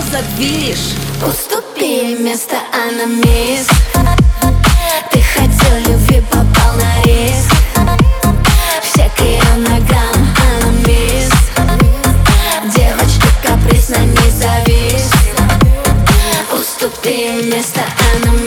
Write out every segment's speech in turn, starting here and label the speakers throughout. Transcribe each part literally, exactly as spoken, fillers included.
Speaker 1: видишь.
Speaker 2: Уступи место, она мисс. Ты хотел любви, попал на риск. Все к ее ногам, она мисс. Девочка капризна, не завис. Уступи место, она мисс.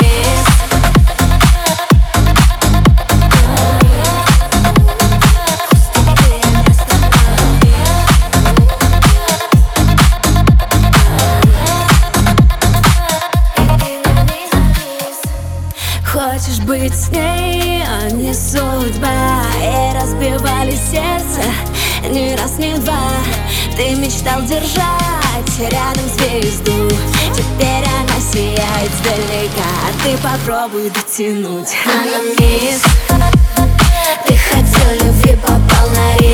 Speaker 1: Хочешь быть с ней, а не судьба. И разбивали сердце ни раз, ни два. Ты мечтал держать рядом звезду. Теперь она сияет сдалека, а ты попробуй дотянуть.
Speaker 2: Она мисс. Ты хотел любви, попал на риск.